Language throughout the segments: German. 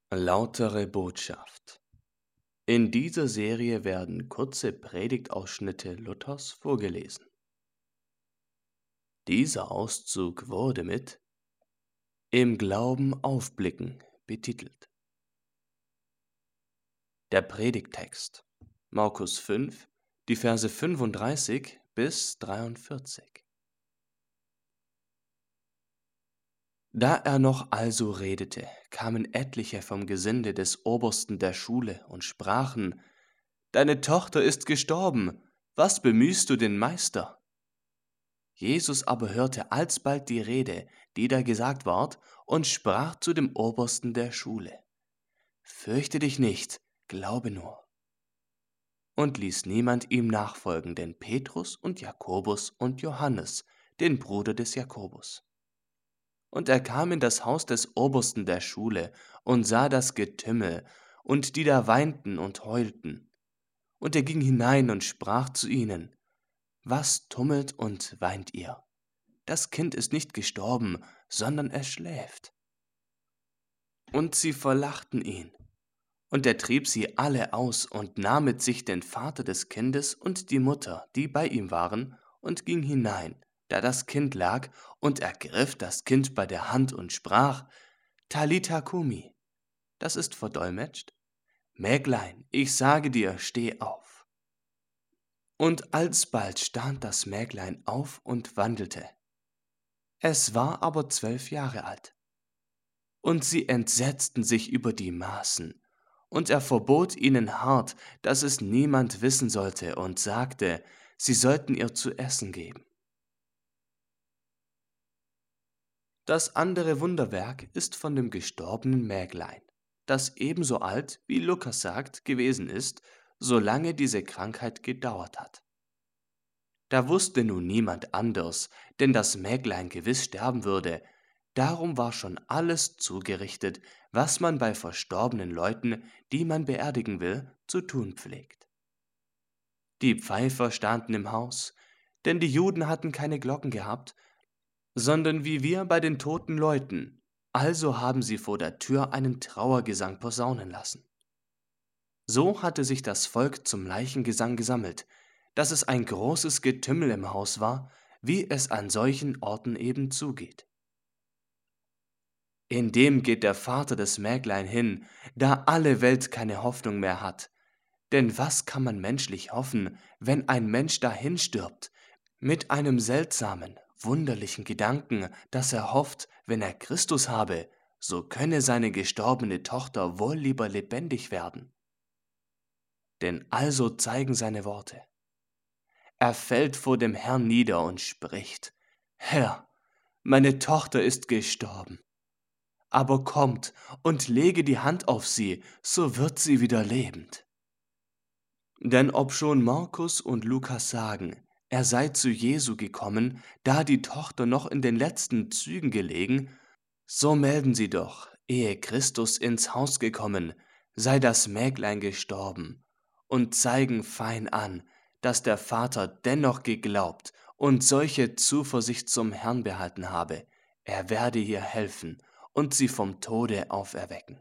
Lautere Botschaft. In dieser Serie werden kurze Predigtausschnitte Luthers vorgelesen. Dieser Auszug wurde mit Im Glauben aufblicken betitelt. Der Predigttext: Markus 5, die Verse 35 bis 43. Da er noch also redete, kamen etliche vom Gesinde des Obersten der Schule und sprachen: Deine Tochter ist gestorben, was bemühst du den Meister? Jesus aber hörte alsbald die Rede, die da gesagt ward, und sprach zu dem Obersten der Schule: Fürchte dich nicht, glaube nur. Und ließ niemand ihm nachfolgen, denn Petrus und Jakobus und Johannes, den Bruder des Jakobus. Und er kam in das Haus des Obersten der Schule und sah das Getümmel und die da weinten und heulten. Und er ging hinein und sprach zu ihnen: Was tummelt und weint ihr? Das Kind ist nicht gestorben, sondern es schläft. Und sie verlachten ihn. Und er trieb sie alle aus und nahm mit sich den Vater des Kindes und die Mutter, die bei ihm waren, und ging hinein, da das Kind lag, und ergriff das Kind bei der Hand und sprach: Talitha cumi. Das ist verdolmetscht: Mäglein, ich sage dir, steh auf. Und alsbald stand das Mäglein auf und wandelte. Es war aber 12 Jahre alt. Und sie entsetzten sich über die Maßen. Und er verbot ihnen hart, dass es niemand wissen sollte, und sagte, sie sollten ihr zu essen geben. Das andere Wunderwerk ist von dem gestorbenen Mäglein, das ebenso alt, wie Lukas sagt, gewesen ist, solange diese Krankheit gedauert hat. Da wusste nun niemand anders, denn das Mäglein gewiss sterben würde. Darum war schon alles zugerichtet, was man bei verstorbenen Leuten, die man beerdigen will, zu tun pflegt. Die Pfeifer standen im Haus, denn die Juden hatten keine Glocken gehabt, sondern wie wir bei den toten Leuten. Also haben sie vor der Tür einen Trauergesang posaunen lassen. So hatte sich das Volk zum Leichengesang gesammelt, dass es ein großes Getümmel im Haus war, wie es an solchen Orten eben zugeht. Indem geht der Vater des Mäglein hin, da alle Welt keine Hoffnung mehr hat. Denn was kann man menschlich hoffen, wenn ein Mensch dahin stirbt, mit einem seltsamen, wunderlichen Gedanken, dass er hofft, wenn er Christus habe, so könne seine gestorbene Tochter wohl lieber lebendig werden. Denn also zeigen seine Worte. Er fällt vor dem Herrn nieder und spricht: Herr, meine Tochter ist gestorben. Aber kommt und lege die Hand auf sie, so wird sie wieder lebend. Denn obschon Markus und Lukas sagen, er sei zu Jesu gekommen, da die Tochter noch in den letzten Zügen gelegen, so melden sie doch, ehe Christus ins Haus gekommen, sei das Mäglein gestorben, und zeigen fein an, dass der Vater dennoch geglaubt und solche Zuversicht zum Herrn behalten habe, er werde ihr helfen und sie vom Tode auferwecken.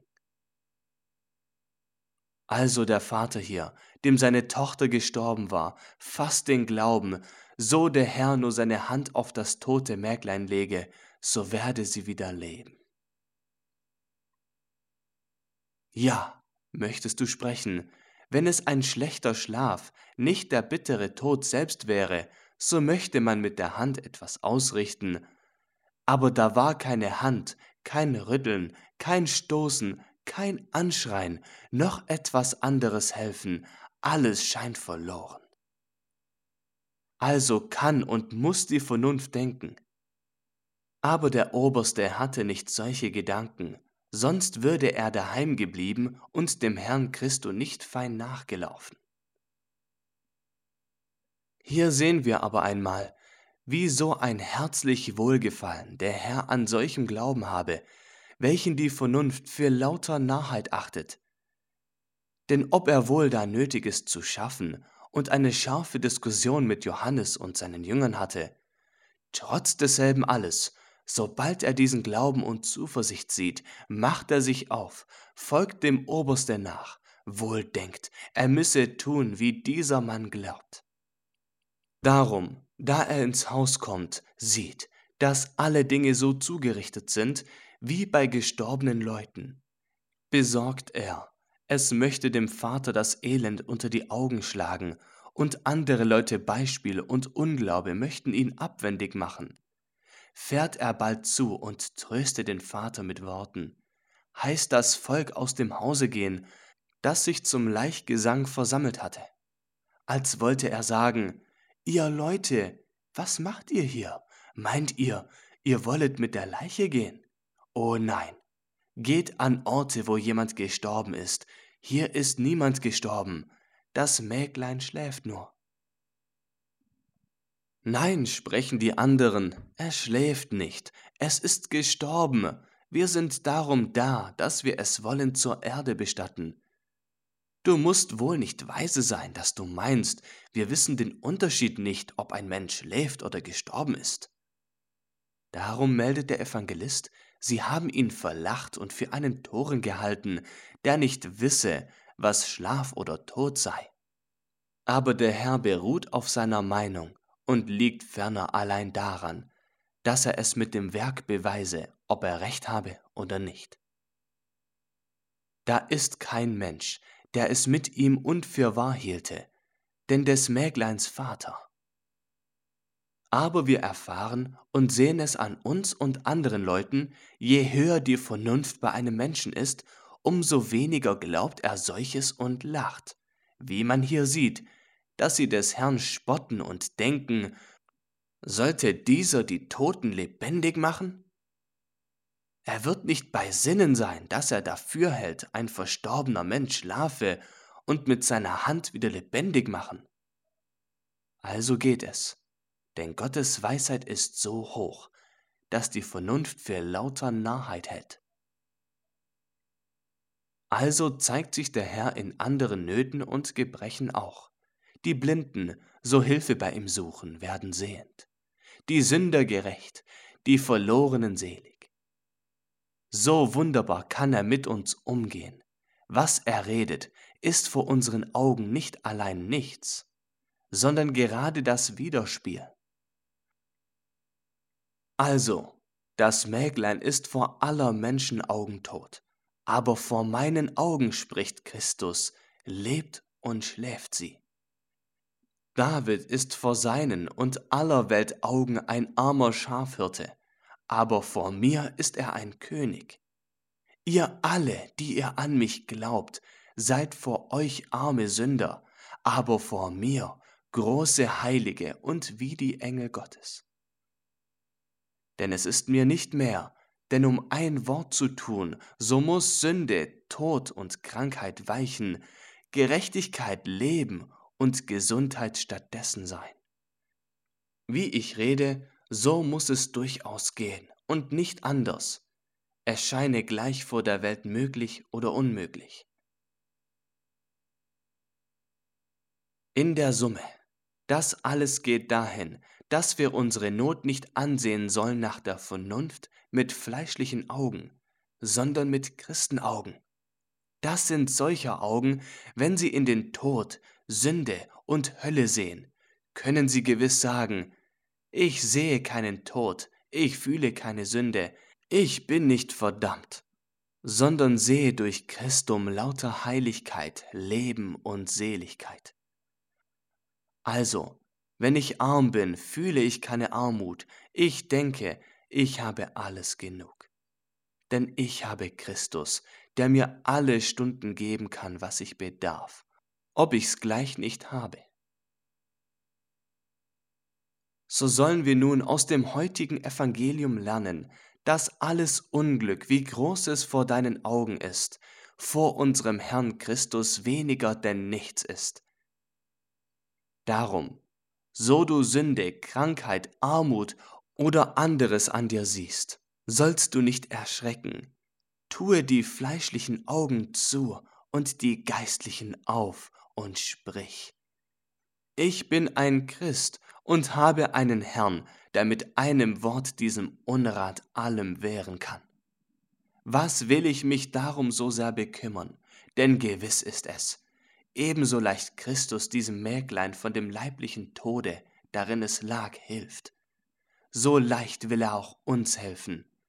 Also der Vater hier, dem seine Tochter gestorben war, fasst den Glauben, so der Herr nur seine Hand auf das tote Mäglein lege, so werde sie wieder leben. Ja, möchtest du sprechen, wenn es ein schlechter Schlaf, nicht der bittere Tod selbst wäre, so möchte man mit der Hand etwas ausrichten. Aber da war keine Hand, kein Rütteln, kein Stoßen, kein Anschreien, noch etwas anderes helfen, alles scheint verloren. Also kann und muß die Vernunft denken. Aber der Oberste hatte nicht solche Gedanken, sonst würde er daheim geblieben und dem Herrn Christo nicht fein nachgelaufen. Hier sehen wir aber einmal, wie so ein herzlich Wohlgefallen der Herr an solchem Glauben habe, welchen die Vernunft für lauter Narrheit achtet. Denn ob er wohl da Nötiges zu schaffen und eine scharfe Diskussion mit Johannes und seinen Jüngern hatte, trotz desselben alles, Sobald er diesen Glauben und Zuversicht sieht, macht er sich auf, folgt dem Obersten nach, wohl denkt, er müsse tun, wie dieser Mann glaubt. Darum, da er ins Haus kommt, sieht, dass alle Dinge so zugerichtet sind, wie bei gestorbenen Leuten, besorgt er, es möchte dem Vater das Elend unter die Augen schlagen, und andere Leute Beispiel und Unglaube möchten ihn abwendig machen. Fährt er bald zu und tröstet den Vater mit Worten, heißt das Volk aus dem Hause gehen, das sich zum Laichgesang versammelt hatte, als wollte er sagen, ihr Leute, was macht ihr hier? Meint ihr, ihr wollet mit der Leiche gehen? Oh nein, geht an Orte, wo jemand gestorben ist. Hier ist niemand gestorben, das Mäglein schläft nur. Nein, sprechen die anderen, er schläft nicht, es ist gestorben. Wir sind darum da, dass wir es wollen zur Erde bestatten. Du musst wohl nicht weise sein, dass du meinst, wir wissen den Unterschied nicht, ob ein Mensch lebt oder gestorben ist. Darum meldet der Evangelist, sie haben ihn verlacht und für einen Toren gehalten, der nicht wisse, was Schlaf oder Tod sei. Aber der Herr beruht auf seiner Meinung und liegt ferner allein daran, dass er es mit dem Werk beweise, ob er recht habe oder nicht. Da ist kein Mensch, der es mit ihm und für wahr hielte, denn des Mägleins Vater. Aber wir erfahren und sehen es an uns und anderen Leuten, je höher die Vernunft bei einem Menschen ist, umso weniger glaubt er solches und lacht, wie man hier sieht, dass sie des Herrn spotten und denken, sollte dieser die Toten lebendig machen? Er wird nicht bei Sinnen sein, dass er dafür hält, ein verstorbener Mensch schlafe und mit seiner Hand wieder lebendig machen. Also geht es, denn Gottes Weisheit ist so hoch, dass die Vernunft für lauter Narrheit hält. Also zeigt sich der Herr in anderen Nöten und Gebrechen auch. Die Blinden, so Hilfe bei ihm suchen, werden sehend, die Sünder gerecht, die Verlorenen selig. So wunderbar kann er mit uns umgehen. Was er redet, ist vor unseren Augen nicht allein nichts, sondern gerade das Widerspiel. Also, das Mäglein ist vor aller Menschen Augen tot, aber vor meinen Augen, spricht Christus, lebt und schläft sie. David ist vor seinen und aller Welt Augen ein armer Schafhirte, aber vor mir ist er ein König. Ihr alle, die ihr an mich glaubt, seid vor euch arme Sünder, aber vor mir große Heilige und wie die Engel Gottes. Denn es ist mir nicht mehr, denn um ein Wort zu tun, so muss Sünde, Tod und Krankheit weichen, Gerechtigkeit leben und Gesundheit stattdessen sein. Wie ich rede, so muss es durchaus gehen und nicht anders. Es scheine gleich vor der Welt möglich oder unmöglich. In der Summe, das alles geht dahin, dass wir unsere Not nicht ansehen sollen nach der Vernunft mit fleischlichen Augen, sondern mit Christenaugen. Das sind solcher Augen, wenn sie in den Tod, Sünde und Hölle sehen, können sie gewiss sagen, ich sehe keinen Tod, ich fühle keine Sünde, ich bin nicht verdammt, sondern sehe durch Christum lauter Heiligkeit, Leben und Seligkeit. Also, wenn ich arm bin, fühle ich keine Armut, ich denke, ich habe alles genug. Denn ich habe Christus, der mir alle Stunden geben kann, was ich bedarf, ob ich's gleich nicht habe. So sollen wir nun aus dem heutigen Evangelium lernen, dass alles Unglück, wie groß es vor deinen Augen ist, vor unserem Herrn Christus weniger denn nichts ist. Darum, so du Sünde, Krankheit, Armut oder anderes an dir siehst, sollst du nicht erschrecken. Tue die fleischlichen Augen zu und die geistlichen auf und sprich. Ich bin ein Christ und habe einen Herrn, der mit einem Wort diesem Unrat allem wehren kann. Was will ich mich darum so sehr bekümmern? Denn gewiss ist es, ebenso leicht Christus diesem Mäglein von dem leiblichen Tode, darin es lag, hilft, so leicht will er auch uns helfen,